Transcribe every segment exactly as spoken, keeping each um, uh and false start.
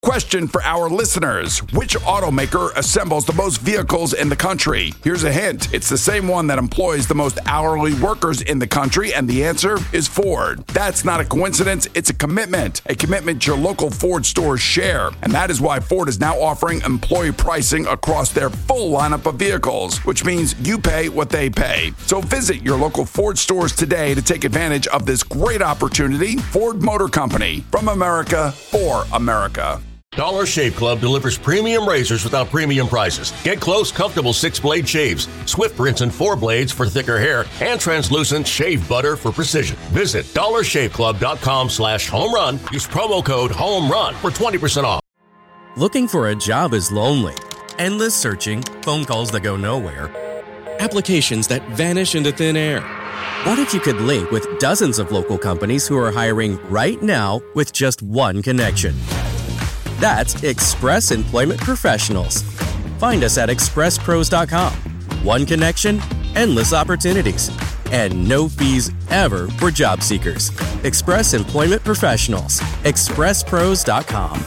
Question for our listeners. Which automaker assembles the most vehicles in the country? Here's a hint. It's the same one that employs the most hourly workers in the country, and the answer is Ford. That's not a coincidence. It's a commitment. A commitment your local Ford stores share. And that is why Ford is now offering employee pricing across their full lineup of vehicles, which means you pay what they pay. So visit your local Ford stores today to take advantage of this great opportunity. Ford Motor Company. From America, for America. Dollar Shave Club delivers premium razors without premium prices. Get close, comfortable six-blade shaves, swift rinse and four blades for thicker hair, and translucent shave butter for precision. Visit dollar shave club dot com slash home run. Use promo code HOMERUN for twenty percent off. Looking for a job is lonely. Endless searching, phone calls that go nowhere, applications that vanish into thin air. What if you could link with dozens of local companies who are hiring right now with just one connection? That's Express Employment Professionals. Find us at express pros dot com. One connection, endless opportunities, and no fees ever for job seekers. Express Employment Professionals. express pros dot com.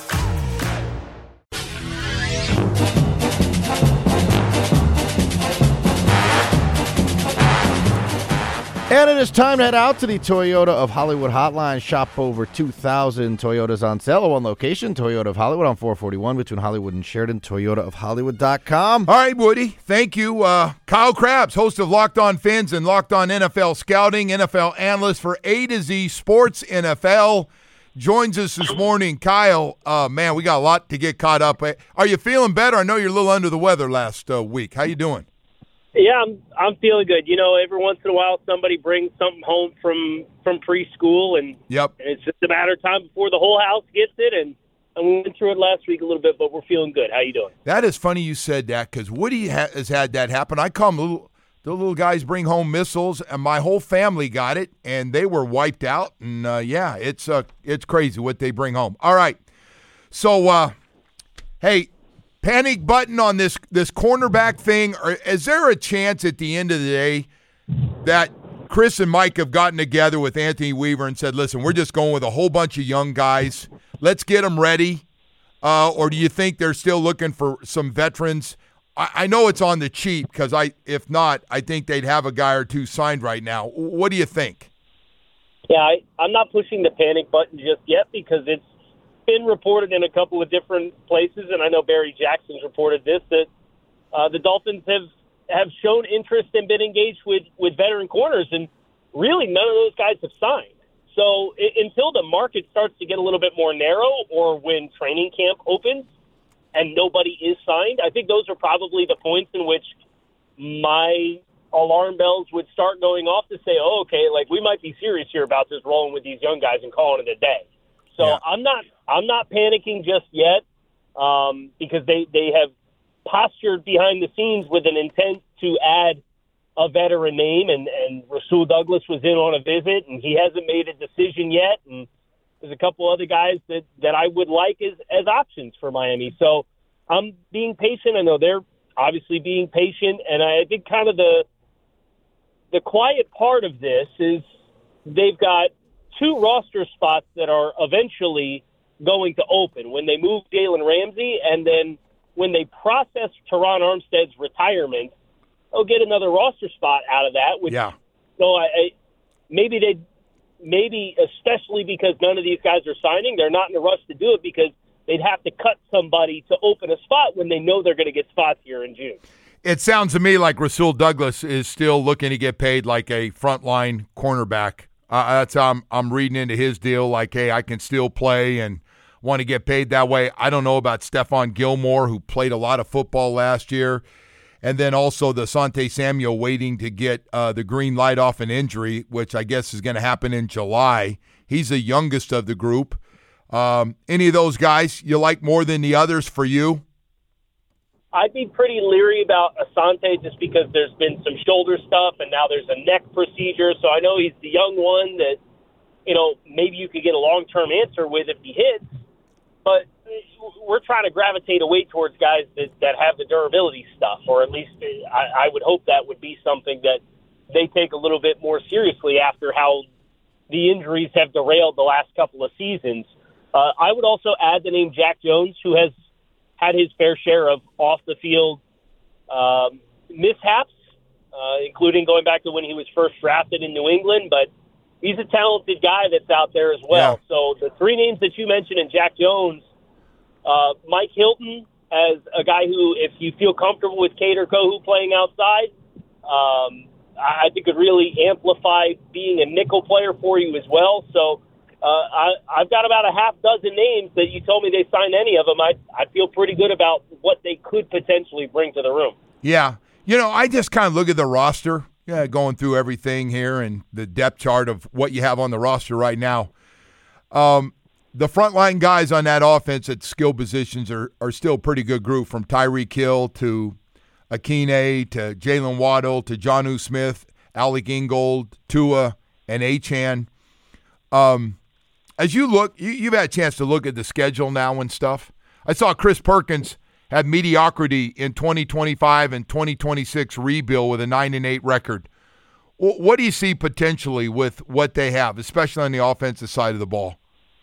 And it is time to head out to the Toyota of Hollywood hotline. Shop over two thousand Toyotas on sale at one location, Toyota of Hollywood on four forty-one between Hollywood and Sheridan, toyota of hollywood dot com. All right, Woody, thank you. Uh, Kyle Krabs, host of Locked On Fins and Locked On N F L Scouting, N F L analyst for A to Z Sports N F L, joins us this morning. Kyle, uh, man, we got a lot to get caught up. Are you feeling better? I know you're a little under the weather last uh, week. How you doing? Yeah, I'm I'm feeling good. You know, every once in a while somebody brings something home from, from preschool, and, yep. and it's just a matter of time before the whole house gets it. And, and we went through it last week a little bit, but we're feeling good. How you doing? That is funny you said that because Woody ha- has had that happen. I come little the little guys bring home missiles, and my whole family got it, and they were wiped out. And uh, yeah, it's uh it's crazy what they bring home. All right, so uh, hey. Panic button on this this cornerback thing. Or is there a chance at the end of the day that Chris and Mike have gotten together with Anthony Weaver and said, listen, we're just going with a whole bunch of young guys. Let's get them ready. Uh, or do you think they're still looking for some veterans? I, I know it's on the cheap because I, if not, I think they'd have a guy or two signed right now. What do you think? Yeah, I, I'm not pushing the panic button just yet because it's been reported in a couple of different places, and I know Barry Jackson's reported this, that uh, the Dolphins have, have shown interest and been engaged with, with veteran corners, and really none of those guys have signed. So it, until the market starts to get a little bit more narrow or when training camp opens and nobody is signed, I think those are probably the points in which my alarm bells would start going off to say, oh, okay, like we might be serious here about this rolling with these young guys and calling it a day. So yeah. I'm not I'm not panicking just yet um, because they, they have postured behind the scenes with an intent to add a veteran name, and, and Rasul Douglas was in on a visit, and he hasn't made a decision yet. And there's a couple other guys that, that I would like as, as options for Miami. So I'm being patient. I know they're obviously being patient, and I think kind of the the quiet part of this is they've got two roster spots that are eventually going to open when they move Jalen Ramsey, and then when they process Teron Armstead's retirement, they'll get another roster spot out of that. Which, yeah. So I, I maybe they, maybe especially because none of these guys are signing, they're not in a rush to do it because they'd have to cut somebody to open a spot when they know they're going to get spots here in June. It sounds to me like Rasul Douglas is still looking to get paid like a frontline cornerback. Uh, that's how I'm, I'm reading into his deal, like, hey, I can still play and want to get paid that way. I don't know about Stephon Gilmore, who played a lot of football last year, and then also the Asante Samuel waiting to get uh, the green light off an injury, which I guess is going to happen in July. He's the youngest of the group. Um, any of those guys you like more than the others for you? I'd be pretty leery about Asante just because there's been some shoulder stuff and now there's a neck procedure. So I know he's the young one that, you know, maybe you could get a long-term answer with if he hits. But we're trying to gravitate away towards guys that, that have the durability stuff, or at least I, I would hope that would be something that they take a little bit more seriously after how the injuries have derailed the last couple of seasons. Uh, I would also add the name Jack Jones, who has had his fair share of off-the-field um, mishaps, uh, including going back to when he was first drafted in New England, but he's a talented guy that's out there as well. Yeah. So the three names that you mentioned in Jack Jones, uh, Mike Hilton as a guy who, if you feel comfortable with Kader Kohou playing outside, um, I think could really amplify being a nickel player for you as well. So uh, I, I've got about a half dozen names that you told me they signed any of them. I, I feel pretty good about what they could potentially bring to the room. Yeah. You know, I just kind of look at the roster, yeah, going through everything here and the depth chart of what you have on the roster right now. Um, the frontline guys on that offense at skill positions are, are still a pretty good group, from Tyreek Hill to Akine to Jalen Waddle to Jonnu Smith, Alec Ingold, Tua, and Achane. Um, as you look, you, you've had a chance to look at the schedule now and stuff. I saw Chris Perkins had mediocrity in twenty twenty-five and twenty twenty-six rebuild with a nine and eight record. W- what do you see potentially with what they have, especially on the offensive side of the ball?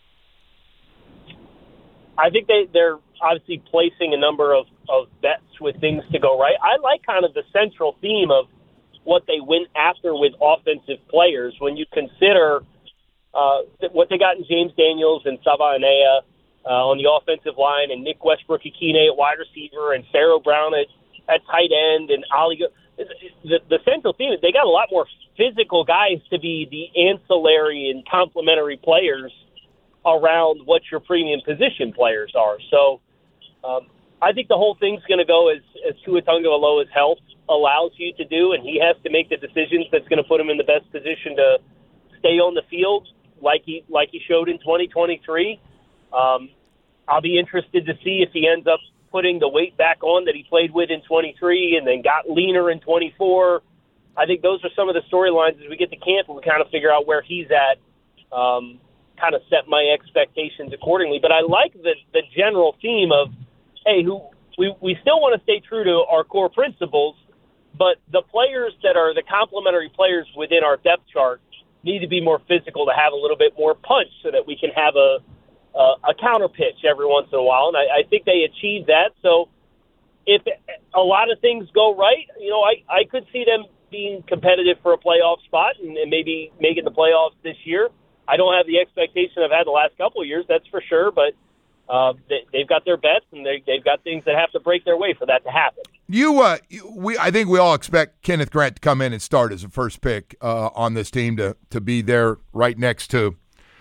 I think they, they're obviously placing a number of, of bets with things to go right. I like kind of the central theme of what they went after with offensive players when you consider uh, what they got in James Daniels and Savanea uh, on the offensive line, and Nick Westbrook-Ikhine at wide receiver, and Pharaoh Brown at, at tight end, and Ali. The, the central theme is they got a lot more physical guys to be the ancillary and complementary players around what your premium position players are. So um, I think the whole thing's going to go as, as Tua Tagovailoa's health allows you to do, and he has to make the decisions that's going to put him in the best position to stay on the field like he like he showed in twenty twenty-three. Um, I'll be interested to see if he ends up putting the weight back on that he played with in twenty-three and then got leaner in twenty-four. I think those are some of the storylines as we get to camp and we kind of figure out where he's at, um, kind of set my expectations accordingly. But I like the, the general theme of, hey, who we, we still want to stay true to our core principles, but the players that are the complementary players within our depth chart need to be more physical, to have a little bit more punch so that we can have a uh, a counter pitch every once in a while. And I, I think they achieved that. So if a lot of things go right, you know, I, I could see them being competitive for a playoff spot and, and maybe making the playoffs this year. I don't have the expectation I've had the last couple of years, that's for sure, but uh, they, they've got their bets and they, they've got things that have to break their way for that to happen. You, uh, we, I think we all expect Kenneth Grant to come in and start as a first pick uh, on this team, to to be there right next to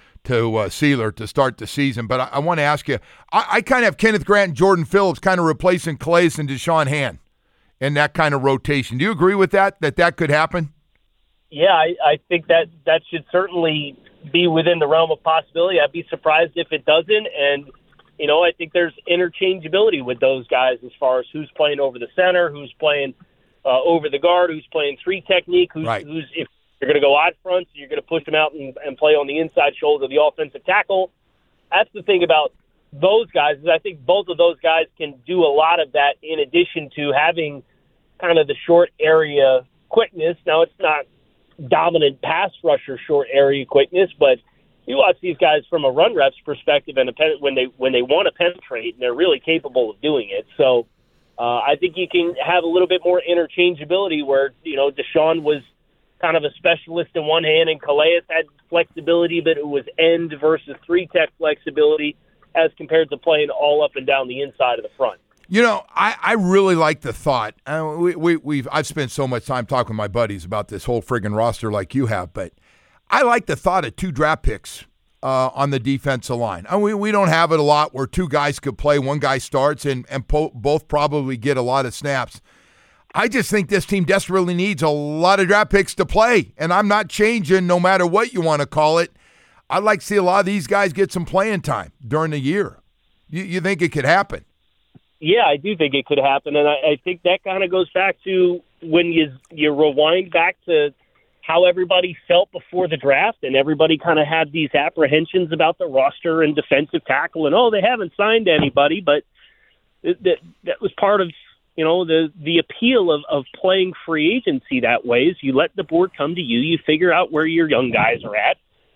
to uh, Sealer to start the season. But I, I want to ask you, I, I kind of have Kenneth Grant and Jordan Phillips kind of replacing Calais and Deshaun Hand in that kind of rotation. Do you agree with that, that that could happen? Yeah, I, I think that that should certainly be within the realm of possibility. I'd be surprised if it doesn't. And, you know, I think there's interchangeability with those guys as far as who's playing over the center, who's playing uh, over the guard, who's playing three technique, who's, right. who's if you're going to go odd fronts, you're going to push them out and, and play on the inside shoulder of the offensive tackle. That's the thing about those guys, is I think both of those guys can do a lot of that in addition to having kind of the short area quickness. Now, it's not dominant pass rusher short area quickness, but you watch these guys from a run reps perspective, and when they when they want to penetrate, and they're really capable of doing it. So uh, I think you can have a little bit more interchangeability where, you know, Deshaun was kind of a specialist in one hand, and Calais had flexibility, but it was end versus three tech flexibility as compared to playing all up and down the inside of the front. You know, I, I really like the thought. Uh, we, we, we've I've spent so much time talking with my buddies about this whole friggin' roster like you have, but I like the thought of two draft picks uh, on the defensive line. I mean, we, we don't have it a lot where two guys could play, one guy starts, and, and po- both probably get a lot of snaps. I just think this team desperately needs a lot of draft picks to play, and I'm not changing no matter what you want to call it. I'd like to see a lot of these guys get some playing time during the year. You, you think it could happen? Yeah, I do think it could happen, and I, I think that kind of goes back to when you you rewind back to how everybody felt before the draft, and everybody kind of had these apprehensions about the roster and defensive tackle, and, oh, they haven't signed anybody, but that that was part of, you know, the the appeal of, of playing free agency that way is you let the board come to you, you figure out where your young guys are at,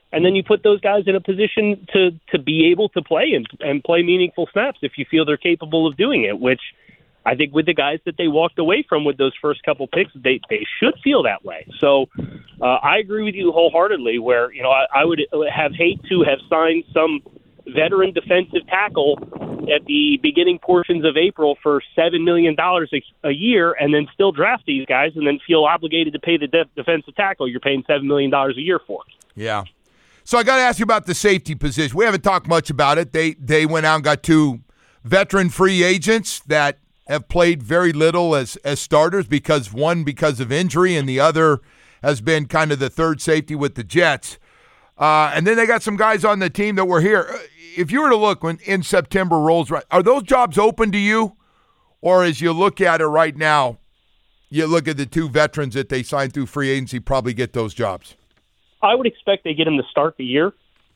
And then you put those guys in a position to, to be able to play and, and play meaningful snaps if you feel they're capable of doing it, which I think with the guys that they walked away from with those first couple picks, they, they should feel that way. So uh, I agree with you wholeheartedly where, you know, I, I would have hate to have signed some veteran defensive tackle at the beginning portions of April for seven million dollars a, a year and then still draft these guys and then feel obligated to pay the de- defensive tackle you're paying seven million dollars a year for. Yeah. So I got to ask you about the safety position. We haven't talked much about it. They they went out and got two veteran free agents that have played very little as, as starters, because one because of injury and the other has been kind of the third safety with the Jets. Uh, and then they got some guys on the team that were here. If you were to look when in September rolls, right, are those jobs open to you? Or as you look at it right now, you look at the two veterans that they signed through free agency, probably get those jobs? I would expect they get him to start the year,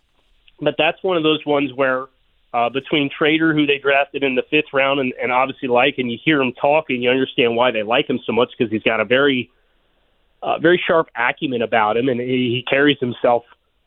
but that's one of those ones where uh, between Trader, who they drafted in the fifth round, and, and obviously like, and you hear him talk and you understand why they like him so much because he's got a very, uh, very sharp acumen about him, and he, he carries himself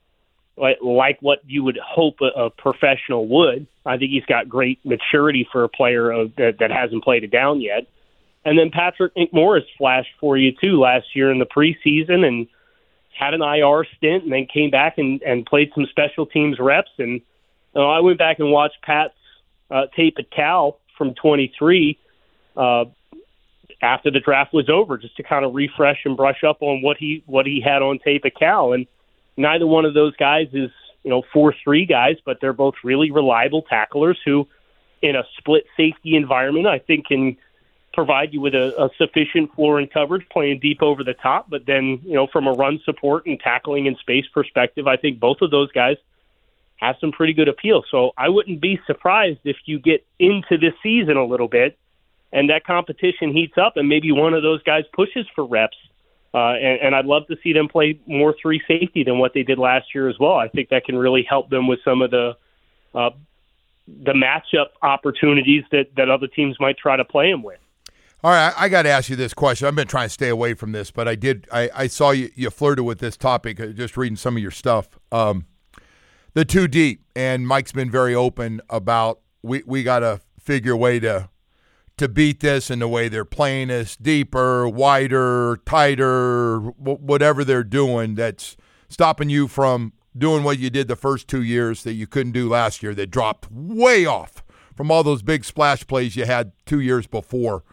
like, like what you would hope a, a professional would. I think he's got great maturity for a player of, that, that hasn't played it down yet. And then Patrick McMorris flashed for you too last year in the preseason, and had an I R stint and then came back and, and played some special teams reps. And you know, I went back and watched Pat's uh, tape at Cal from twenty-three uh, after the draft was over, just to kind of refresh and brush up on what he what he had on tape at Cal. And neither one of those guys is, you know, four three guys, but they're both really reliable tacklers who, in a split safety environment, I think can provide you with a, a sufficient floor and coverage, playing deep over the top. But then, you know, from a run support and tackling in space perspective, I think both of those guys have some pretty good appeal. So I wouldn't be surprised if you get into this season a little bit and that competition heats up and maybe one of those guys pushes for reps. Uh, and, and I'd love to see them play more three safety than what they did last year as well. I think that can really help them with some of the uh, the matchup opportunities that, that other teams might try to play them with. All right, I got to ask you this question. I've been trying to stay away from this, but I did. I, I saw you, you flirted with this topic, just reading some of your stuff. Um, the two deep, and Mike's been very open about we, we got to figure a way to to beat this, and the way they're playing is deeper, wider, tighter, whatever they're doing that's stopping you from doing what you did the first two years that you couldn't do last year, that dropped way off from all those big splash plays you had two years before.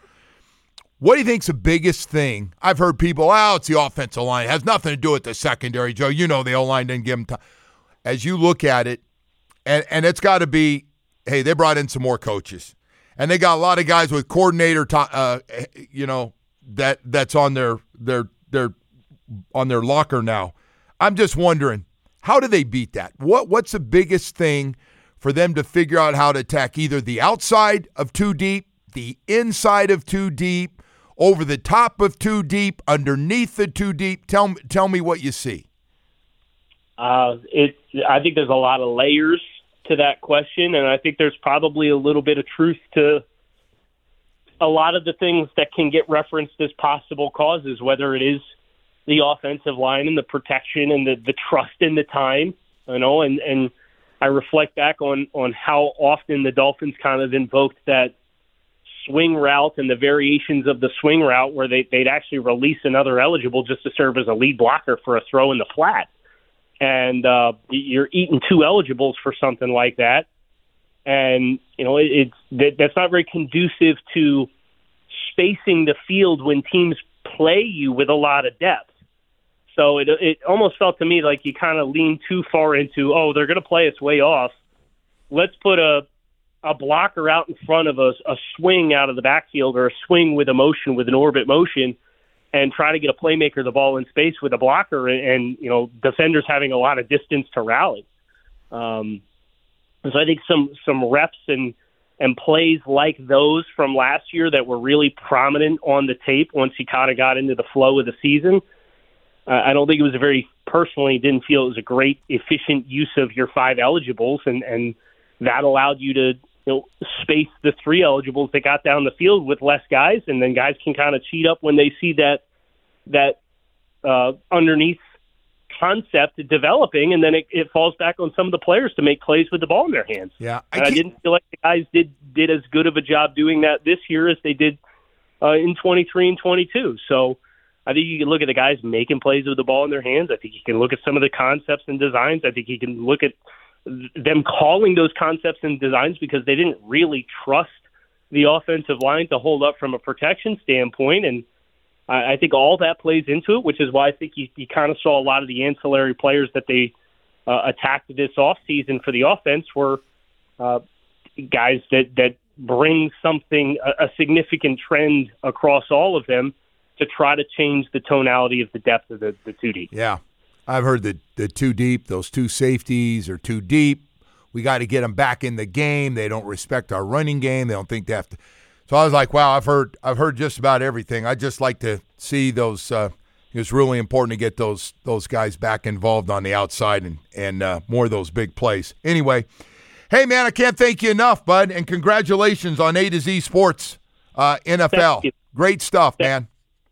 What do you think's the biggest thing? I've heard people, oh, it's the offensive line. It has nothing to do with the secondary, Joe. You know the O-line didn't give them time. As you look at it, and, and it's got to be, hey, they brought in some more coaches. And they got a lot of guys with coordinator, uh, you know, that that's on their their their on their locker now. I'm just wondering, how do they beat that? What what's the biggest thing for them to figure out how to attack either the outside of two deep, the inside of two deep, over the top of two deep, underneath the two deep? Tell me, tell me what you see. Uh, it. I think there's a lot of layers to that question, and I think there's probably a little bit of truth to a lot of the things that can get referenced as possible causes, whether it is the offensive line and the protection and the, the trust in the time, you know, and, and I reflect back on, on how often the Dolphins kind of invoked that swing route and the variations of the swing route where they, they'd actually release another eligible just to serve as a lead blocker for a throw in the flat. And uh, you're eating two eligibles for something like that. And, you know, it, it's that's not very conducive to spacing the field when teams play you with a lot of depth. So it it almost felt to me like you kind of leaned too far into, oh, they're going to play us way off. Let's put a a blocker out in front of us, a swing out of the backfield, or a swing with a motion, with an orbit motion, and try to get a playmaker the ball in space with a blocker, and, and you know, defenders having a lot of distance to rally. Um, so I think some some reps and and plays like those from last year that were really prominent on the tape once he kind of got into the flow of the season. Uh, I don't think it was a very, personally didn't feel it was a great, efficient use of your five eligibles, and, and that allowed you to, you know, space the three eligibles that got down the field with less guys, and then guys can kind of cheat up when they see that that uh, underneath concept developing, and then it, it falls back on some of the players to make plays with the ball in their hands. Yeah, I, and I didn't feel like the guys did did as good of a job doing that this year as they did uh, in twenty-three and twenty-two. So I think you can look at the guys making plays with the ball in their hands. I think you can look at some of the concepts and designs. I think you can look at them calling those concepts and designs because they didn't really trust the offensive line to hold up from a protection standpoint. And I, I think all that plays into it, which is why I think you, you kind of saw a lot of the ancillary players that they uh, attacked this offseason for the offense were uh, guys that, that bring something, a, a significant trend across all of them to try to change the tonality of the depth of the, the two deep. Yeah. I've heard that the too deep, those two safeties are too deep. We got to get them back in the game. They don't respect our running game. They don't think they have to. So I was like, wow, I've heard I've heard just about everything. I just like to see those. Uh, it's really important to get those those guys back involved on the outside and, and uh, more of those big plays. Anyway, hey, man, I can't thank you enough, bud, and congratulations on A to Z Sports, uh, N F L. Great stuff, man.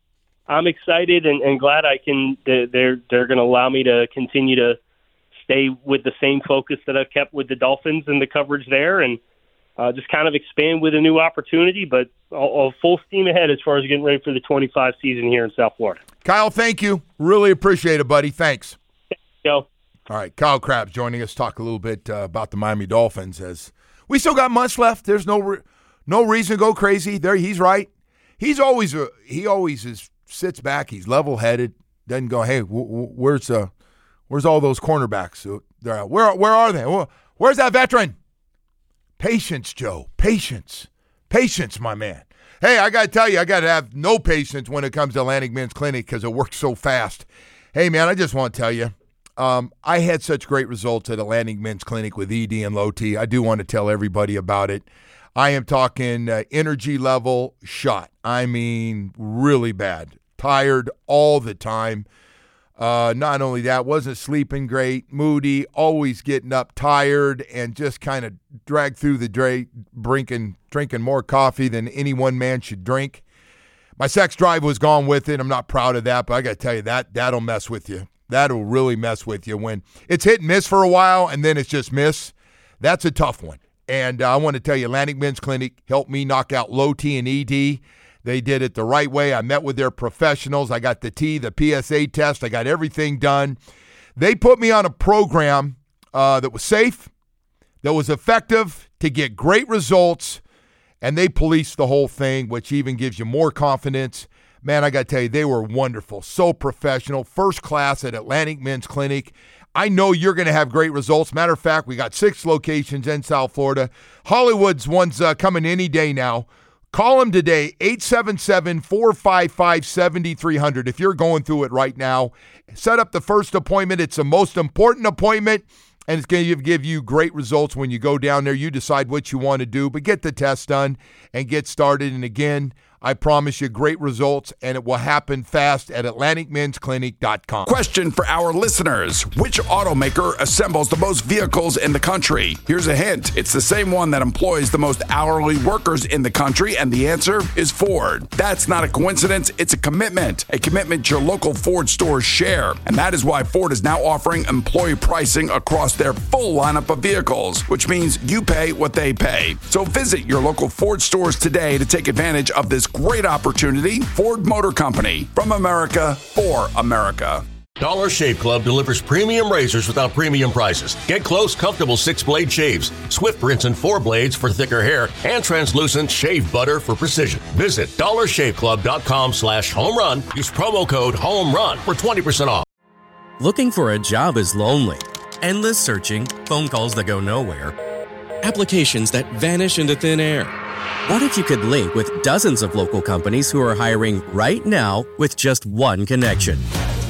I'm excited and, and glad I can. They're they're going to allow me to continue to stay with the same focus that I've kept with the Dolphins and the coverage there, and uh, just kind of expand with a new opportunity. But all, all full steam ahead as far as getting ready for the twenty-five season here in South Florida. Kyle, thank you. Really appreciate it, buddy. Thanks. Go. All right, Kyle Crabbs joining us. Talk a little bit uh, about the Miami Dolphins as we still got months left. There's no re- no reason to go crazy. There, he's right. He's always a, he always is. Sits back, he's level-headed, doesn't go, hey, w- w- where's uh, where's all those cornerbacks? They're out. Where where are they? Where's that veteran? Patience, Joe. Patience. Patience, my man. Hey, I got to tell you, I got to have no patience when it comes to Atlantic Men's Clinic because it works so fast. Hey, man, I just want to tell you, um, I had such great results at Atlantic Men's Clinic with E D and Low T. I do want to tell everybody about it. I am talking uh, energy level shot. I mean, really bad. Tired all the time. Uh, not only that, wasn't sleeping great, moody, always getting up tired, and just kind of dragged through the day, drinking, drinking more coffee than any one man should drink. My sex drive was gone with it. I'm not proud of that, but I got to tell you, that, that'll mess with you. That'll really mess with you when it's hit and miss for a while, and then it's just miss. That's a tough one. And uh, I want to tell you, Atlantic Men's Clinic helped me knock out Low T and E D. They did it the right way. I met with their professionals. I got the T, the P S A test. I got everything done. They put me on a program uh, that was safe, that was effective, to get great results, and they policed the whole thing, which even gives you more confidence. Man, I got to tell you, they were wonderful, so professional, first class at Atlantic Men's Clinic. I know you're going to have great results. Matter of fact, we got six locations in South Florida. Hollywood's one's uh, coming any day now. Call them today, eight seven seven, four five five, seven three zero zero if you're going through it right now. Set up the first appointment. It's the most important appointment, and it's going to give you great results when you go down there. You decide what you want to do, but get the test done and get started. And again, I promise you great results, and it will happen fast at Atlantic Men's Clinic dot com. Question for our listeners. Which automaker assembles the most vehicles in the country? Here's a hint. It's the same one that employs the most hourly workers in the country, and the answer is Ford. That's not a coincidence. It's a commitment. A commitment your local Ford stores share. And that is why Ford is now offering employee pricing across their full lineup of vehicles, which means you pay what they pay. So visit your local Ford stores today to take advantage of this great opportunity. Ford Motor Company, from America for America. Dollar Shave Club delivers premium razors without premium prices. Get close, comfortable six-blade shaves, Swift rinse and four blades for thicker hair, and translucent shave butter for precision. Visit dollar shave club dot com slash home run. Use promo code HOMERUN for twenty percent off. Looking for a job is lonely. Endless searching, phone calls that go nowhere, applications that vanish into thin air. What if you could link with dozens of local companies who are hiring right now with just one connection?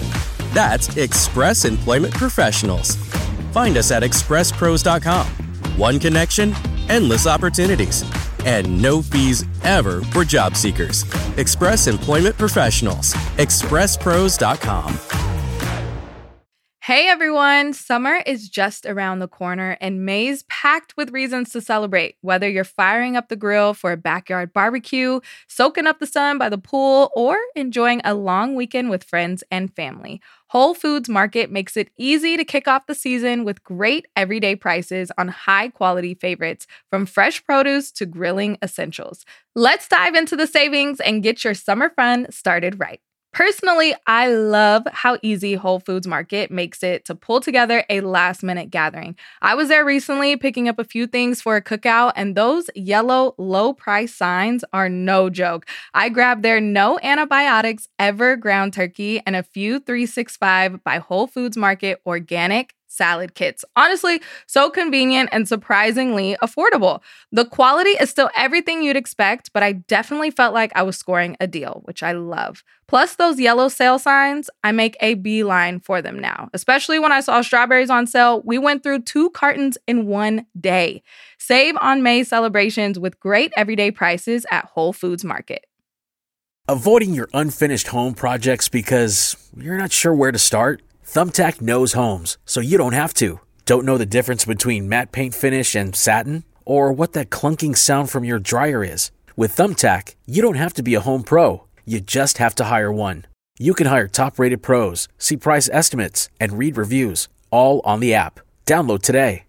That's Express Employment Professionals. Find us at express pros dot com. One connection, endless opportunities, and no fees ever for job seekers. Express Employment Professionals. express pros dot com. Hey everyone, summer is just around the corner and May's packed with reasons to celebrate. Whether you're firing up the grill for a backyard barbecue, soaking up the sun by the pool, or enjoying a long weekend with friends and family, Whole Foods Market makes it easy to kick off the season with great everyday prices on high-quality favorites, from fresh produce to grilling essentials. Let's dive into the savings and get your summer fun started right. Personally, I love how easy Whole Foods Market makes it to pull together a last-minute gathering. I was there recently picking up a few things for a cookout, and those yellow low-price signs are no joke. I grabbed their no antibiotics ever ground turkey and a few three sixty-five by Whole Foods Market organic salad kits. Honestly, so convenient and surprisingly affordable. The quality is still everything you'd expect, but I definitely felt like I was scoring a deal, which I love. Plus those yellow sale signs, I make a beeline for them now. Especially when I saw strawberries on sale, we went through two cartons in one day. Save on May celebrations with great everyday prices at Whole Foods Market. Avoiding your unfinished home projects because you're not sure where to start? Thumbtack knows homes, so you don't have to. Don't know the difference between matte paint finish and satin? Or what that clunking sound from your dryer is? With Thumbtack, you don't have to be a home pro. You just have to hire one. You can hire top-rated pros, see price estimates, and read reviews, all on the app. Download today.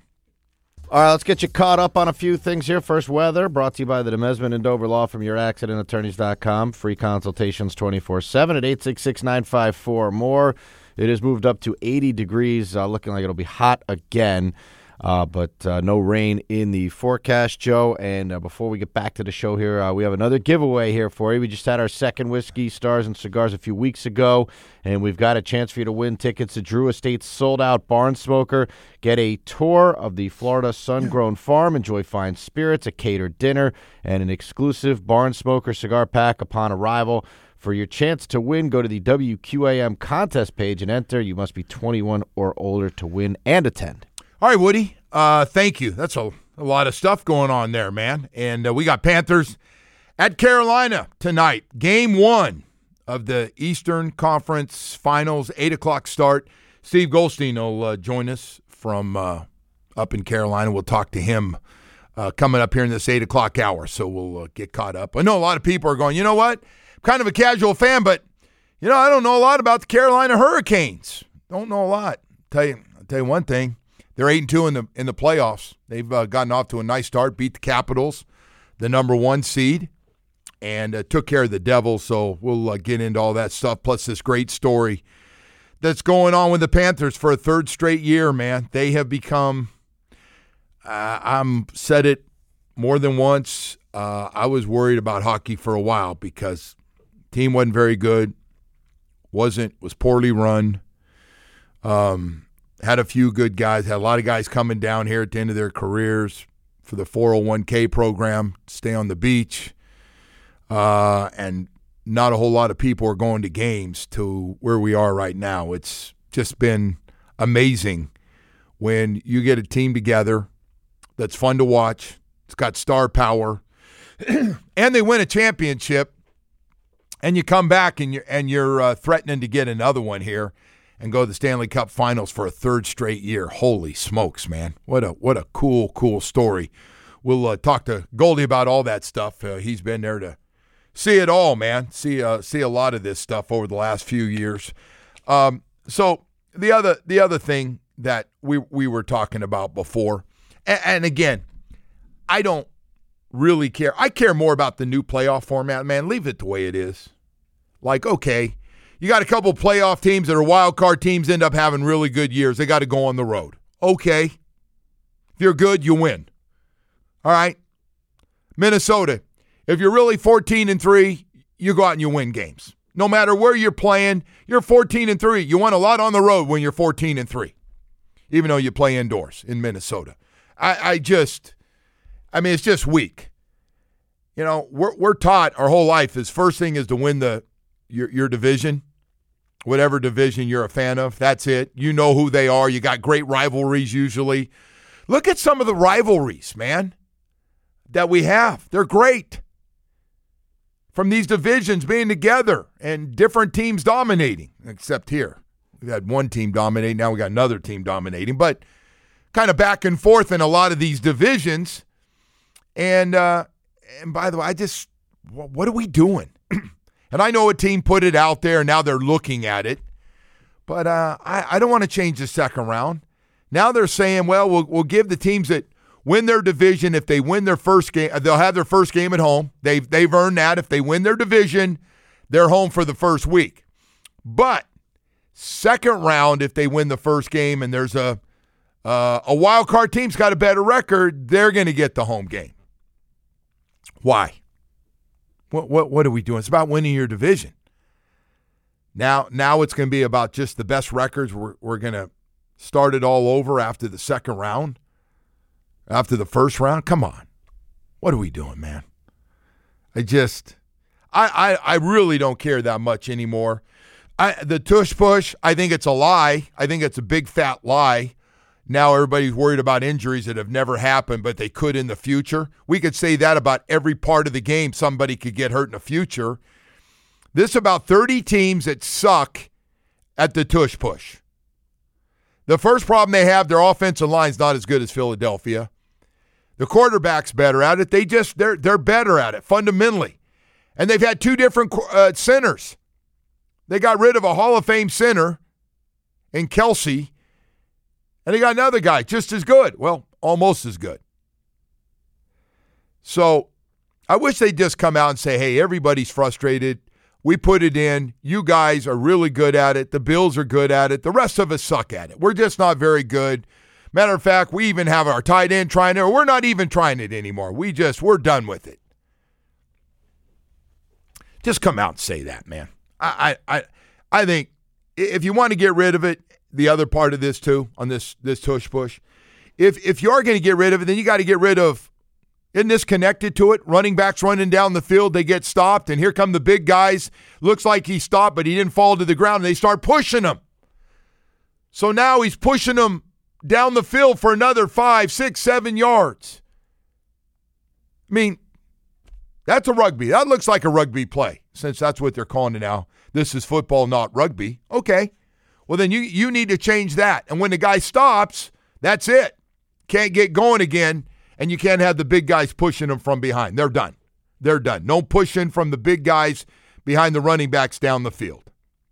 All right, let's get you caught up on a few things here. First, weather, brought to you by the Demesman and Dover Law from your accident attorneys dot com. Free consultations twenty-four seven at eight six six, nine five four, more. It has moved up to eighty degrees, uh, looking like it'll be hot again, uh, but uh, no rain in the forecast, Joe. And uh, before we get back to the show here, uh, we have another giveaway here for you. We just had our second Whiskey, Stars, and Cigars a few weeks ago, and we've got a chance for you to win tickets to Drew Estate's sold-out Barn Smoker. Get a tour of the Florida Sun-Grown Farm, enjoy fine spirits, a catered dinner, and an exclusive Barn Smoker cigar pack upon arrival. For your chance to win, go to the W Q A M contest page and enter. You must be twenty-one or older to win and attend. All right, Woody, uh, thank you. That's a, a lot of stuff going on there, man. And uh, we got Panthers at Carolina tonight. Game one of the Eastern Conference Finals, eight o'clock start. Steve Goldstein will uh, join us from uh, up in Carolina. We'll talk to him uh, coming up here in this eight o'clock hour, so we'll uh, get caught up. I know a lot of people are going, you know what? Kind of a casual fan, but, you know, I don't know a lot about the Carolina Hurricanes. Don't know a lot. Tell you, I'll tell you one thing. They're eight and two in the in the playoffs. They've uh, gotten off to a nice start, beat the Capitals, the number one seed, and uh, took care of the Devils. So we'll uh, get into all that stuff, plus this great story that's going on with the Panthers for a third straight year, man. They have become, uh, I'm said it more than once, uh, I was worried about hockey for a while because team wasn't very good, wasn't, was poorly run, um, had a few good guys, had a lot of guys coming down here at the end of their careers for the four oh one k program, stay on the beach, uh, and not a whole lot of people are going to games to where we are right now. It's just been amazing when you get a team together that's fun to watch, it's got star power, and they win a championship, and you come back and you're, and you're uh, threatening to get another one here and go to the Stanley Cup Finals for a third straight year. Holy smokes, man. What a what a cool, cool story. We'll uh, talk to Goldie about all that stuff. Uh, he's been there to see it all, man. See uh, see a lot of this stuff over the last few years. Um, so the other the other thing that we, we were talking about before, and, and again, I don't really care. I care more about the new playoff format, man. Leave it the way it is. Like, okay, you got a couple playoff teams that are wild card teams end up having really good years. They got to go on the road. Okay. If you're good, you win. All right. Minnesota, if you're really fourteen and three, you go out and you win games. No matter where you're playing, you're fourteen and three. You won a lot on the road when you're fourteen and three, even though you play indoors in Minnesota. I, I just, I mean, it's just weak. You know, we're we're taught our whole life is first thing is to win the your your division, whatever division you're a fan of. That's it. You know who they are. You got great rivalries usually. Look at some of the rivalries, man, that we have. They're great. From these divisions being together and different teams dominating, except here. we've had one team dominate. Now we got another team dominating. But kind of back and forth in a lot of these divisions. And, uh, and by the way, I just, what are we doing? And I know a team put it out there, and now they're looking at it. But uh, I, I don't want to change the second round. Now they're saying, well, well, we'll give the teams that win their division, if they win their first game, they'll have their first game at home. They've, they've earned that. If they win their division, they're home for the first week. But second round, if they win the first game and there's a uh, a wild card team's got a better record, they're going to get the home game. Why? What what what are we doing? It's about winning your division. Now now it's going to be about just the best records. We're we're going to start it all over after the second round, after the first round. Come on, what are we doing, man? I just I I, I really don't care that much anymore. I, the tush push, I think it's a lie. I think it's a big fat lie. Now everybody's worried about injuries that have never happened, but they could in the future. We could say that about every part of the game. Somebody could get hurt in the future. This is about thirty teams that suck at the tush push. The first problem they have, their offensive line's not as good as Philadelphia. The quarterback's better at it. They just they're they're better at it fundamentally, and they've had two different uh, centers. They got rid of a Hall of Fame center in Kelsey. And they got another guy just as good. Well, almost as good. So I wish they'd just come out and say, hey, everybody's frustrated. We put it in. You guys are really good at it. The Bills are good at it. The rest of us suck at it. We're just not very good. Matter of fact, we even have our tight end trying it. We're not even trying it anymore. We just, we're done with it. Just come out and say that, man. I I I, I think if you want to get rid of it, the other part of this too, on this this tush push, if if you are going to get rid of it, then you got to get rid of, isn't this connected to it? Running backs running down the field, they get stopped, and here come the big guys. Looks like he stopped, but he didn't fall to the ground, and they start pushing him. So now he's pushing them down the field for another five, six, seven yards. I mean, that's a rugby. That looks like a rugby play, since that's what they're calling it now. This is football, not rugby. Okay. Well, then you, you need to change that. And when the guy stops, that's it. Can't get going again, and you can't have the big guys pushing them from behind. They're done. They're done. No pushing from the big guys behind the running backs down the field.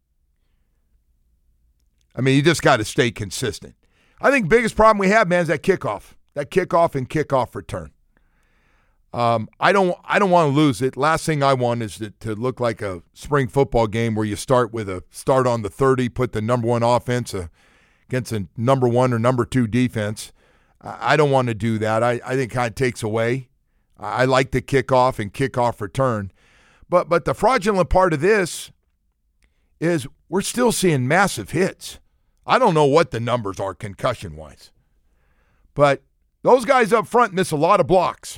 I mean, you just got to stay consistent. I think the biggest problem we have, man, is that kickoff. That kickoff and kickoff return. Um, I don't I don't want to lose it. Last thing I want is to, to look like a spring football game where you start with a start on the thirty, put the number one offense uh, against a number one or number two defense. I, I don't want to do that. I, I think it kind of takes away. I, I like the kickoff and kickoff return. But but the fraudulent part of this is we're still seeing massive hits. I don't know what the numbers are concussion-wise. But those guys up front miss a lot of blocks.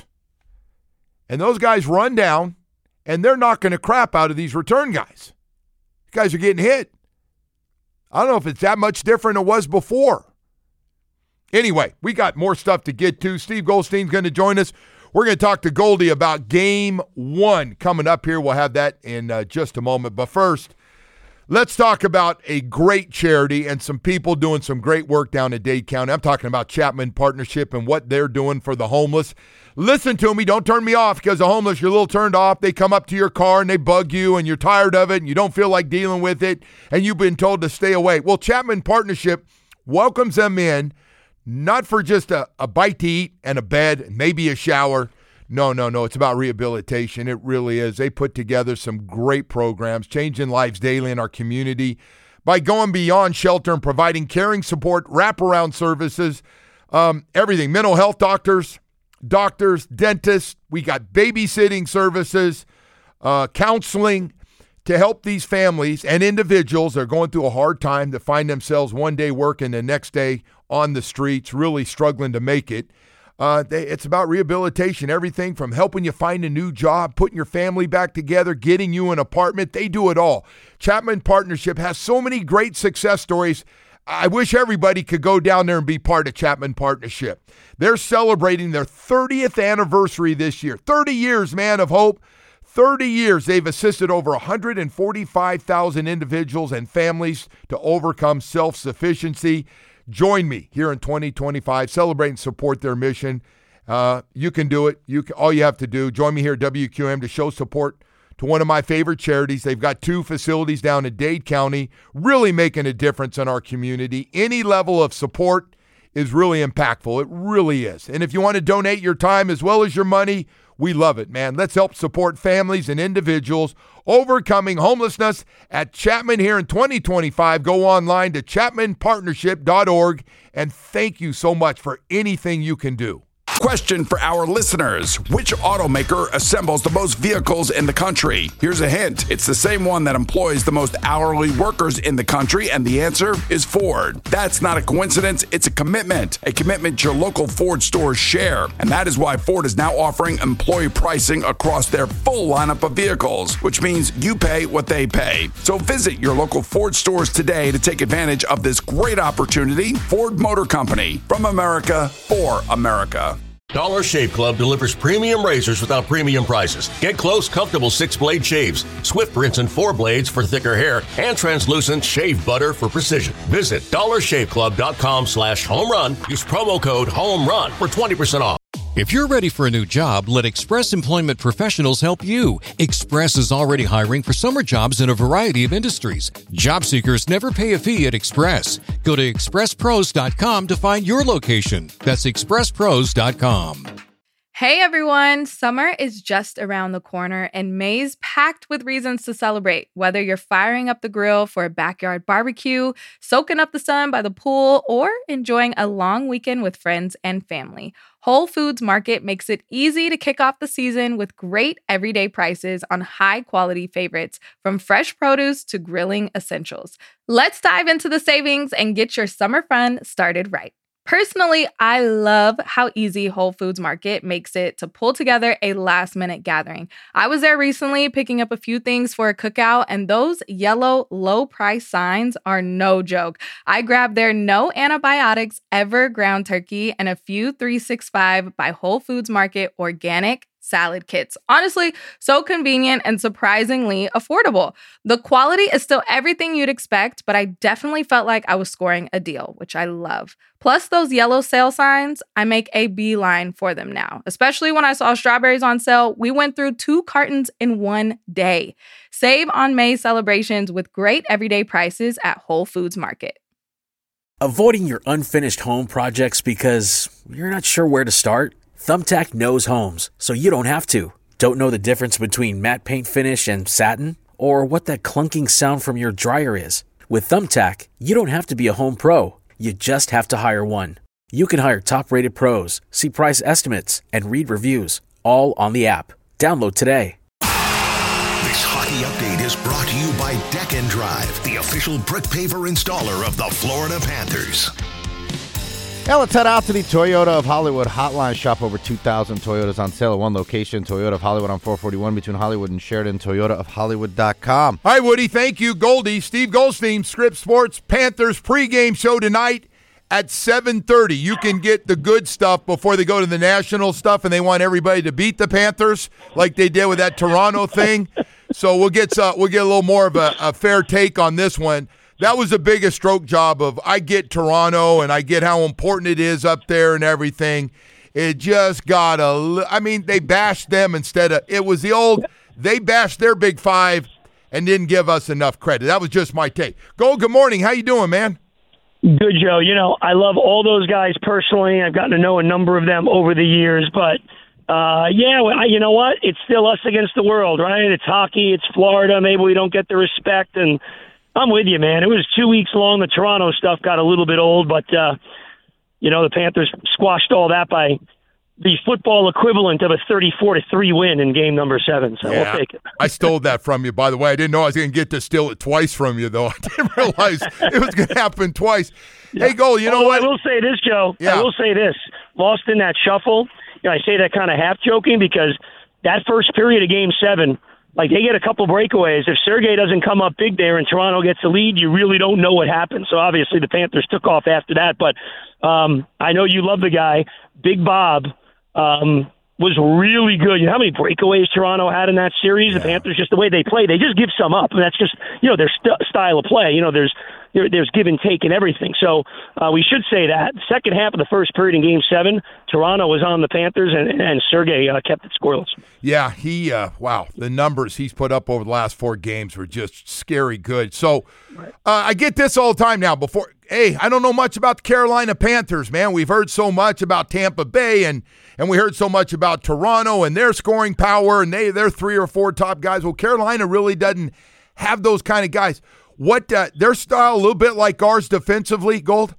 And those guys run down, and they're knocking the crap out of these return guys. These guys are getting hit. I don't know if it's that much different than it was before. Anyway, we got more stuff to get to. Steve Goldstein's going to join us. We're going to talk to Goldie about game one coming up here. We'll have that in uh, just a moment. But first, let's talk about a great charity and some people doing some great work down in Dade County. I'm talking about Chapman Partnership and what they're doing for the homeless. Listen to me. Don't turn me off, because the homeless, you're a little turned off. They come up to your car and they bug you, and you're tired of it, and you don't feel like dealing with it, and you've been told to stay away. Well, Chapman Partnership welcomes them in, not for just a, a bite to eat and a bed and maybe a shower. No, no, no. It's about rehabilitation. It really is. They put together some great programs, changing lives daily in our community by going beyond shelter and providing caring support, wraparound services, um, everything. Mental health doctors, doctors, dentists. We got babysitting services, uh, counseling to help these families and individuals that are going through a hard time to find themselves one day working, the next day on the streets, really struggling to make it. Uh, they, it's about rehabilitation, everything from helping you find a new job, putting your family back together, getting you an apartment. They do it all. Chapman Partnership has so many great success stories. I wish everybody could go down there and be part of Chapman Partnership. They're celebrating their thirtieth anniversary this year. thirty years, man, of hope. thirty years, they've assisted over one hundred forty-five thousand individuals and families to overcome self-sufficiency. Join me here in twenty twenty-five. Celebrate and support their mission. Uh, you can do it. You can, all you have to do, join me here at W Q M to show support to one of my favorite charities. They've got two facilities down in Dade County, really making a difference in our community. Any level of support is really impactful. It really is. And if you want to donate your time as well as your money, we love it, man. Let's help support families and individuals overcoming homelessness at Chapman here in twenty twenty-five. Go online to chapman partnership dot org, and thank you so much for anything you can do. Question for our listeners. Which automaker assembles the most vehicles in the country? Here's a hint. It's the same one that employs the most hourly workers in the country, and the answer is Ford. That's not a coincidence. It's a commitment. A commitment your local Ford stores share. And that is why Ford is now offering employee pricing across their full lineup of vehicles, which means you pay what they pay. So visit your local Ford stores today to take advantage of this great opportunity. Ford Motor Company, from America, for America. Dollar Shave Club delivers premium razors without premium prices. Get close, comfortable six-blade shaves, Swift rinse and four blades for thicker hair, and translucent shave butter for precision. Visit dollar shave club dot com slash home run. Use promo code HOMERUN for twenty percent off. If you're ready for a new job, let Express Employment Professionals help you. Express is already hiring for summer jobs in a variety of industries. Job seekers never pay a fee at Express. Go to express pros dot com to find your location. That's express pros dot com. Hey everyone, summer is just around the corner and May's packed with reasons to celebrate. Whether you're firing up the grill for a backyard barbecue, soaking up the sun by the pool, or enjoying a long weekend with friends and family, Whole Foods Market makes it easy to kick off the season with great everyday prices on high-quality favorites, from fresh produce to grilling essentials. Let's dive into the savings and get your summer fun started right. Personally, I love how easy Whole Foods Market makes it to pull together a last-minute gathering. I was there recently picking up a few things for a cookout, and those yellow low-price signs are no joke. I grabbed their no antibiotics ever ground turkey and a few three sixty-five by Whole Foods Market organic salad kits. Honestly, so convenient and surprisingly affordable. The quality is still everything you'd expect, but I definitely felt like I was scoring a deal, which I love. Plus, those yellow sale signs, I make a beeline for them now. Especially when I saw strawberries on sale, we went through two cartons in one day. Save on May celebrations with great everyday prices at Whole Foods Market. Avoiding your unfinished home projects because you're not sure where to start? Thumbtack knows homes, so you don't have to. Don't know the difference between matte paint finish and satin? Or what that clunking sound from your dryer is? With Thumbtack, you don't have to be a home pro. You just have to hire one. You can hire top-rated pros, see price estimates, and read reviews, all on the app. Download today. This hockey update is brought to you by Deck and Drive, the official brick paver installer of the Florida Panthers. Now let's head out to the Toyota of Hollywood hotline. Shop over two thousand Toyotas on sale at one location. Toyota of Hollywood on four forty-one between Hollywood and Sheridan. Toyota of Hollywood dot com. Hi, Woody. Thank you, Goldie. Steve Goldstein, Scripps Sports Panthers pregame show tonight at seven thirty. You can get the good stuff before they go to the national stuff, and they want everybody to beat the Panthers like they did with that Toronto thing. So we'll get uh, we'll get a little more of a, a fair take on this one. That was the biggest stroke job of, I get Toronto and I get how important it is up there and everything. It just got a, I mean, they bashed them instead of, it was the old, they bashed their big five and didn't give us enough credit. That was just my take. Gold, good morning. How you doing, man? Good, Joe. You know, I love all those guys personally. I've gotten to know a number of them over the years, but uh, yeah, well, you know what? It's still us against the world, right? It's hockey. It's Florida. Maybe we don't get the respect, and I'm with you, man. It was two weeks long. The Toronto stuff got a little bit old, but, uh, you know, the Panthers squashed all that by the football equivalent of a thirty-four to three win in game number seven. So yeah, we'll take it. I stole that from you, by the way. I didn't know I was going to get to steal it twice from you, though. I didn't realize it was going to happen twice. Yeah. Hey, Goal, you know oh, what? I will say this, Joe. Yeah. I will say this. Lost in that shuffle, you know, I say that kind of half joking because that first period of game seven, like, they get a couple breakaways. If Sergei doesn't come up big there and Toronto gets the lead, you really don't know what happened. So, obviously, the Panthers took off after that. But um, I know you love the guy, Big Bob. Um, was really good. You know how many breakaways Toronto had in that series? Yeah. The Panthers, just the way they play, they just give some up. And that's just, you know, their st- style of play. You know, there's there, there's give and take and everything. So uh, we should say that. Second half of the first period in Game seven, Toronto was on the Panthers, and, and Sergei uh, kept it scoreless. Yeah, he, uh, wow, the numbers he's put up over the last four games were just scary good. So uh, I get this all the time now. Before, hey, I don't know much about the Carolina Panthers, man. We've heard so much about Tampa Bay, and and we heard so much about Toronto and their scoring power, and they, they're three or four top guys. Well, Carolina really doesn't have those kind of guys. What uh, their style a little bit like ours defensively, Gold?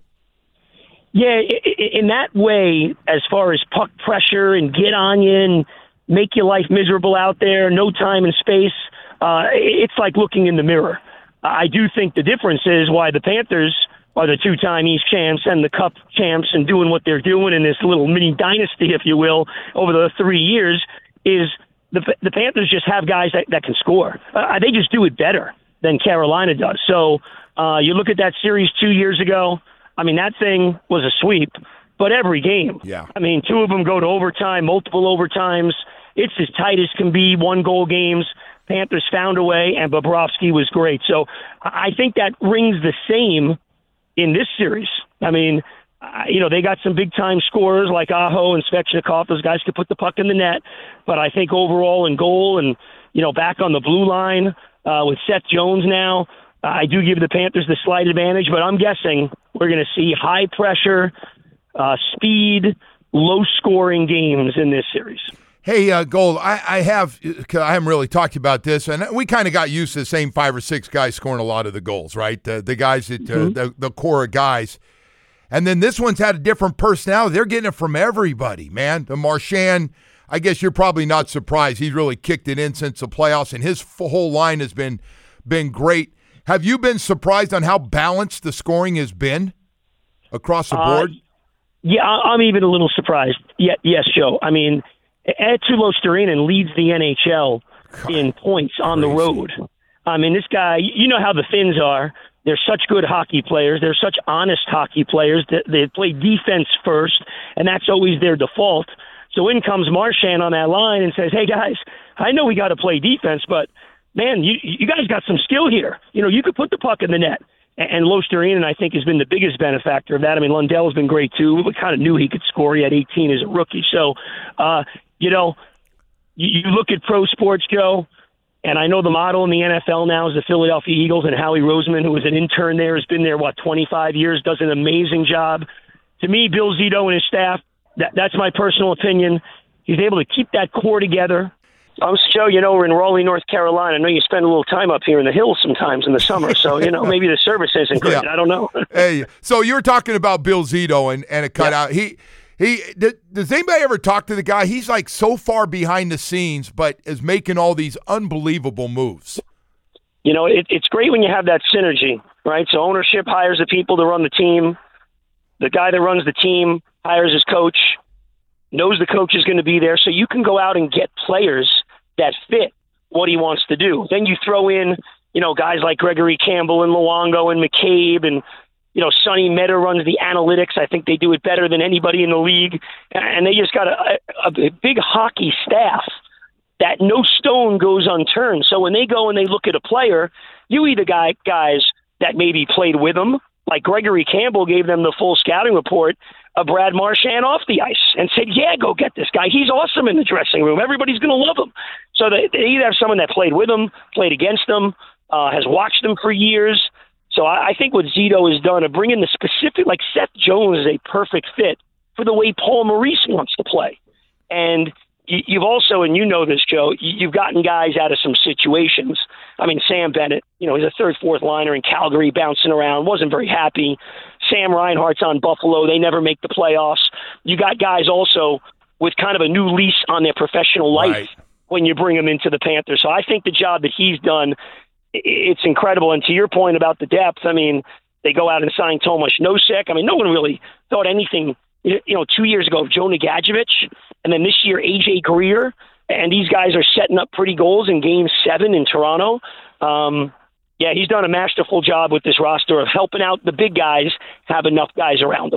Yeah, in that way, as far as puck pressure and get on you and make your life miserable out there, no time and space, uh, it's like looking in the mirror. I do think the difference is why the Panthers are the two-time East champs and the Cup champs and doing what they're doing in this little mini dynasty, if you will, over the three years, is the the Panthers just have guys that, that can score. Uh, they just do it better than Carolina does. So uh, you look at that series two years ago, I mean, that thing was a sweep, but every game. Yeah. I mean, two of them go to overtime, multiple overtimes. It's as tight as can be, one-goal games. Panthers found a way, and Bobrovsky was great. So I think that rings the same in this series. I mean, uh, you know, they got some big-time scorers like Aho and Svechnikov. Those guys could put the puck in the net. But I think overall in goal and, you know, back on the blue line uh, with Seth Jones now, uh, I do give the Panthers the slight advantage. But I'm guessing we're going to see high-pressure, uh, speed, low-scoring games in this series. Hey, uh, Gold, I, I have I haven't really talked about this, and we kind of got used to the same five or six guys scoring a lot of the goals, right? The, the guys, that uh, mm-hmm. the, the core of guys. And then this one's had a different personality. They're getting it from everybody, man. The Marchand, I guess you're probably not surprised. He's really kicked it in since the playoffs, and his whole line has been been great. Have you been surprised on how balanced the scoring has been across the board? Uh, yeah, I'm even a little surprised. Yeah, yes, Joe. I mean, Eetu Luostarinen leads the N H L in points on the road. I mean, this guy, you know how the Finns are. They're such good hockey players. They're such honest hockey players. That they play defense first, and that's always their default. So in comes Marchand on that line and says, hey, guys, I know we got to play defense, but, man, you you guys got some skill here. You know, you could put the puck in the net. And Luostarinen, I think, has been the biggest benefactor of that. I mean, Lundell's been great, too. We kind of knew he could score. He had eighteen as a rookie. So, uh, you know, you, you look at pro sports, Joe, and I know the model in the N F L now is the Philadelphia Eagles, and Howie Roseman, who was an intern there, has been there, what, twenty-five years, does an amazing job. To me, Bill Zito and his staff, that, that's my personal opinion. He's able to keep that core together. I'm Joe, you know, we're in Raleigh, North Carolina. I know you spend a little time up here in the hills sometimes in the summer, so, you know, maybe the service isn't great. Yeah. I don't know. Hey, so you were talking about Bill Zito and, and a cutout. Yeah. He he does anybody ever talk to the guy? He's like so far behind the scenes, but is making all these unbelievable moves. You know, it, it's great when you have that synergy, right? So ownership hires the people to run the team. The guy that runs the team hires his coach, knows the coach is going to be there, so you can go out and get players that fit what he wants to do. Then you throw in, you know, guys like Gregory Campbell and Luongo and McCabe and, you know, Sonny Meta runs the analytics. I think they do it better than anybody in the league. And they just got a, a, a big hockey staff that no stone goes unturned. So when they go and they look at a player, you either got guys that maybe played with them, like Gregory Campbell gave them the full scouting report of Brad Marchand off the ice and said, yeah, go get this guy. He's awesome in the dressing room. Everybody's going to love him. So they, they either have someone that played with him, played against him, uh, has watched them for years. So I, I think what Zito has done of bringing the specific, like Seth Jones is a perfect fit for the way Paul Maurice wants to play. And you, you've also, and you know this, Joe, you, you've gotten guys out of some situations. I mean, Sam Bennett, you know, he's a third, fourth liner in Calgary bouncing around, wasn't very happy. Sam Reinhart's on Buffalo. They never make the playoffs. You got guys also with kind of a new lease on their professional life right. when you bring them into the Panthers. So I think the job that he's done, it's incredible. And to your point about the depth, I mean, they go out and sign Tomas Nosek. I mean, no one really thought anything, you know, two years ago of Joe Nagajevic, and then this year A J Greer. And these guys are setting up pretty goals in Game seven in Toronto. Um, yeah, he's done a masterful job with this roster of helping out the big guys, have enough guys around them.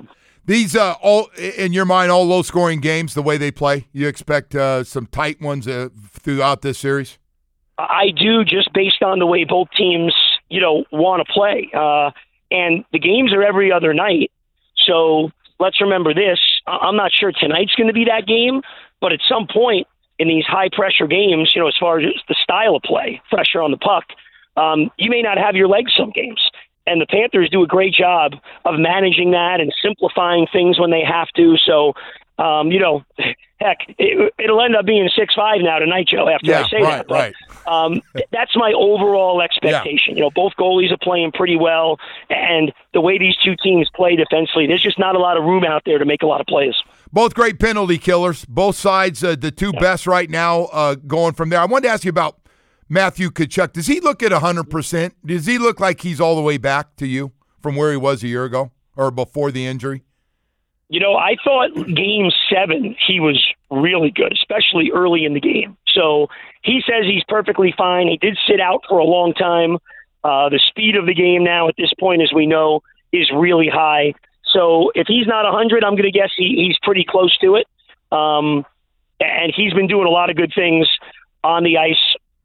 These, uh, all in your mind, all low-scoring games, the way they play, you expect uh, some tight ones uh, throughout this series? I do, just based on the way both teams, you know, want to play. Uh, and the games are every other night. So let's remember this. I'm not sure tonight's going to be that game, but at some point in these high-pressure games, you know, as far as the style of play, pressure on the puck, um, you may not have your legs some games. And the Panthers do a great job of managing that and simplifying things when they have to. So, um, you know, heck, it, it'll end up being six five now tonight, Joe, after yeah, I say right, that. But, right. um, that's my overall expectation. Yeah. You know, both goalies are playing pretty well. And the way these two teams play defensively, there's just not a lot of room out there to make a lot of plays. Both great penalty killers. Both sides, uh, the two yeah. best right now uh, going from there. I wanted to ask you about Matthew Tkachuk. Does he look at one hundred percent? Does he look like he's all the way back to you from where he was a year ago or before the injury? You know, I thought game seven he was really good, especially early in the game. So he says he's perfectly fine. He did sit out for a long time. Uh, the speed of the game now at this point, as we know, is really high. So if he's not one hundred, I'm going to guess he, he's pretty close to it. Um, and he's been doing a lot of good things on the ice,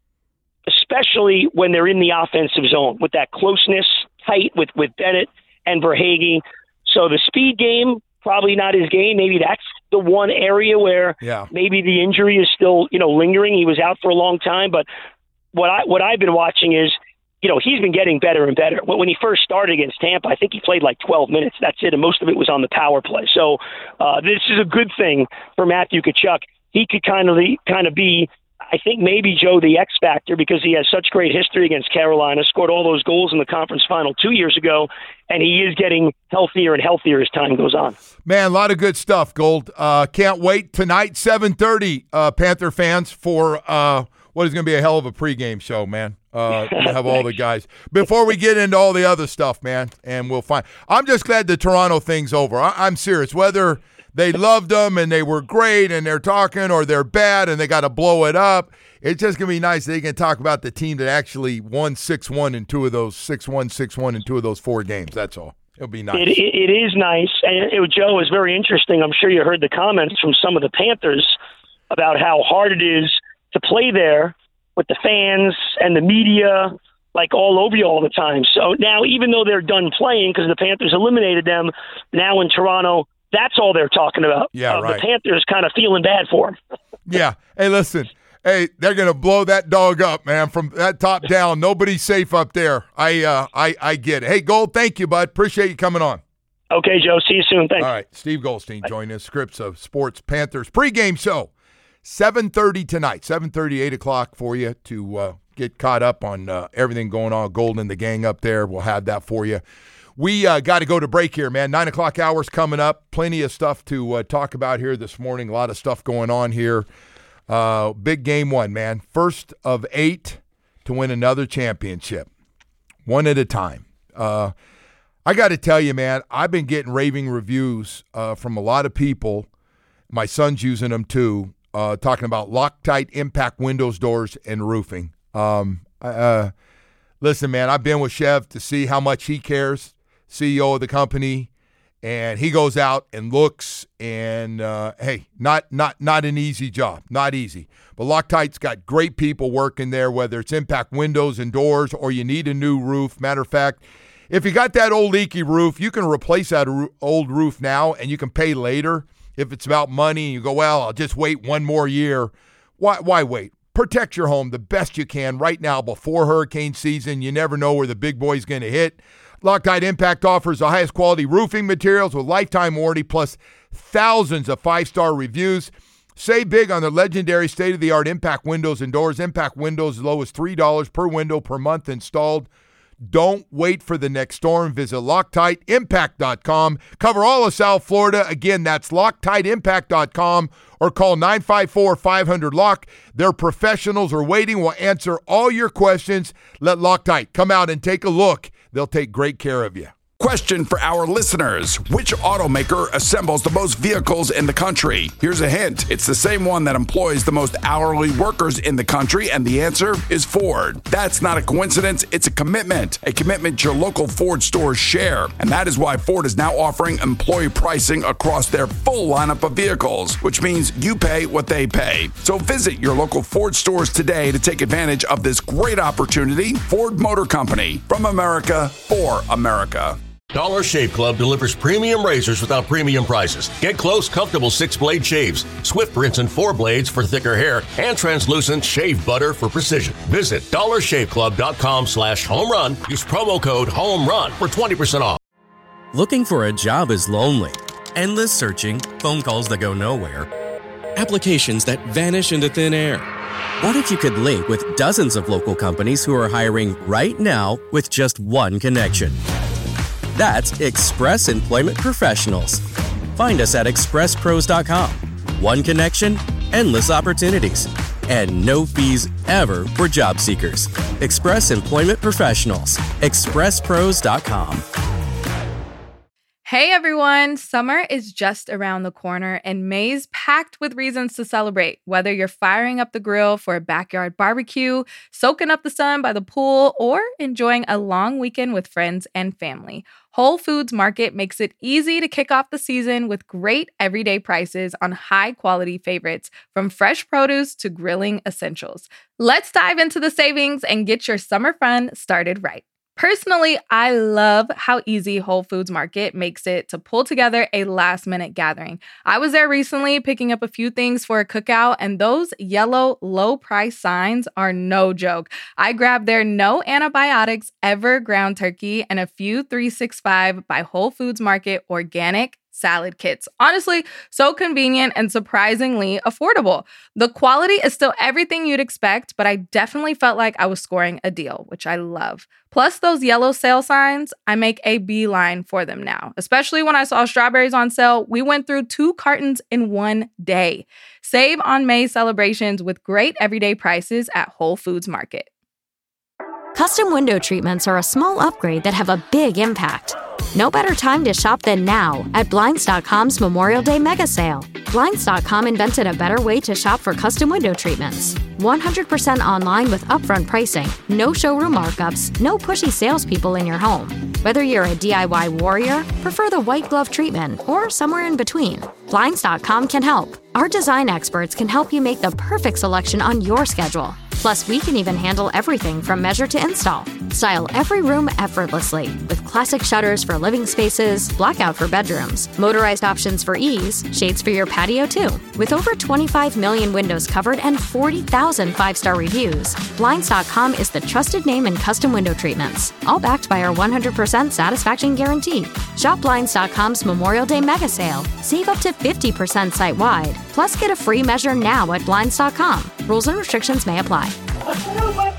especially when they're in the offensive zone with that closeness, tight with, with Bennett and Verhaeghe. So the speed game, probably not his game. Maybe that's the one area where yeah. maybe the injury is still, you know, lingering. He was out for a long time. But what, I, what I've been watching is, you know, he's been getting better and better. When he first started against Tampa, I think he played like twelve minutes. That's it, and most of it was on the power play. So uh, this is a good thing for Matthew Tkachuk. He could kind of kind of be, I think maybe, Joe, the X factor, because he has such great history against Carolina, scored all those goals in the conference final two years ago, and he is getting healthier and healthier as time goes on. Man, a lot of good stuff, Gold. Uh, can't wait tonight, seven thirty, uh, Panther fans, for uh, what is going to be a hell of a pregame show, man. Uh, you have all the guys. Before we get into all the other stuff, man, and we'll find. I'm just glad the Toronto thing's over. I- I'm serious. Whether they loved them and they were great and they're talking, or they're bad and they got to blow it up, it's just going to be nice they can talk about the team that actually won six one in two of those, six one, six one in two of those four games. That's all. It'll be nice. It, it, it is nice. And it, Joe, is very interesting. I'm sure you heard the comments from some of the Panthers about how hard it is to play there with the fans and the media, like, all over you all the time. So now, even though they're done playing because the Panthers eliminated them, now in Toronto, that's all they're talking about. Yeah, uh, right. The Panthers kind of feeling bad for them. Yeah. Hey, listen. Hey, they're gonna blow that dog up, man. From that top down, nobody's safe up there. I, uh, I, I get it. Hey, Gold, thank you, bud. Appreciate you coming on. Okay, Joe. See you soon. Thanks. All right, Steve Goldstein joining us. Scripts of Sports Panthers pregame show, seven thirty tonight, seven thirty, eight o'clock for you to uh, get caught up on uh, everything going on. Gold and the gang up there, we'll have that for you. We uh, got to go to break here, man. Nine o'clock hours coming up. Plenty of stuff to uh, talk about here this morning. A lot of stuff going on here. Uh, big game one, man. First of eight to win another championship. One at a time. Uh, I got to tell you, man, I've been getting raving reviews uh, from a lot of people. My son's using them too, uh, talking about Loctite impact windows, doors, and roofing. Um, uh, listen, man, I've been with Chev to see how much he cares, C E O of the company. And he goes out and looks, and uh, hey, not not not an easy job, not easy. But Loctite's got great people working there, whether it's impact windows and doors or you need a new roof. Matter of fact, if you got that old leaky roof, you can replace that old roof now, and you can pay later. If it's about money and you go, well, I'll just wait one more year. Why, why wait? Protect your home the best you can right now before hurricane season. You never know where the big boy's going to hit. Loctite Impact offers the highest quality roofing materials with lifetime warranty plus thousands of five-star reviews. Save big on their legendary state-of-the-art impact windows and doors. Impact windows as low as three dollars per window per month installed. Don't wait for the next storm. Visit Loctite Impact dot com. Cover all of South Florida. Again, that's Loctite Impact dot com or call nine five four, five hundred, L O C. Their professionals are waiting. Will answer all your questions. Let Loctite come out and take a look. They'll take great care of you. question for our listeners. Which automaker assembles the most vehicles in the country? Here's a hint. It's the same one that employs the most hourly workers in the country, and the answer is Ford. That's not a coincidence. It's a commitment. A commitment your local Ford stores share. And that is why Ford is now offering employee pricing across their full lineup of vehicles, which means you pay what they pay. So visit your local Ford stores today to take advantage of this great opportunity. Ford Motor Company, from America for America. Dollar Shave Club delivers premium razors without premium prices. Get close, comfortable six-blade shaves, Swift rinse and four blades for thicker hair, and translucent shave butter for precision. Visit dollar shave club dot com slash home run. Use promo code HOMERUN for twenty percent off. Looking for a job is lonely. Endless searching, phone calls that go nowhere, applications that vanish into thin air. What if you could link with dozens of local companies who are hiring right now with just one connection? That's Express Employment Professionals. Find us at express pros dot com. One connection, endless opportunities, and no fees ever for job seekers. Express Employment Professionals. express pros dot com. Hey everyone, summer is just around the corner and May's packed with reasons to celebrate. Whether you're firing up the grill for a backyard barbecue, soaking up the sun by the pool, or enjoying a long weekend with friends and family, Whole Foods Market makes it easy to kick off the season with great everyday prices on high-quality favorites, from fresh produce to grilling essentials. Let's dive into the savings and get your summer fun started right. Personally, I love how easy Whole Foods Market makes it to pull together a last-minute gathering. I was there recently picking up a few things for a cookout, and those yellow low-price signs are no joke. I grabbed their no antibiotics ever ground turkey and a few three sixty-five by Whole Foods Market organic salad kits. Honestly, so convenient and surprisingly affordable. The quality is still everything you'd expect, but I definitely felt like I was scoring a deal, which I love. Plus those yellow sale signs, I make a beeline for them now. Especially when I saw strawberries on sale, we went through two cartons in one day. Save on May celebrations with great everyday prices at Whole Foods Market. Custom window treatments are a small upgrade that have a big impact. No better time to shop than now at Blinds dot com's Memorial Day Mega Sale. Blinds dot com invented a better way to shop for custom window treatments. one hundred percent online with upfront pricing, no showroom markups, no pushy salespeople in your home. Whether you're a D I Y warrior, prefer the white glove treatment, or somewhere in between, Blinds dot com can help. Our design experts can help you make the perfect selection on your schedule. Plus, we can even handle everything from measure to install. Style every room effortlessly with classic shutters for living spaces, blackout for bedrooms, motorized options for ease, shades for your patio too. With over twenty-five million windows covered and forty thousand five-star reviews, Blinds dot com is the trusted name in custom window treatments, all backed by our one hundred percent satisfaction guarantee. Shop Blinds dot com's Memorial Day Mega Sale. Save up to fifty percent site-wide. Plus, get a free measure now at Blinds dot com. Rules and restrictions may apply.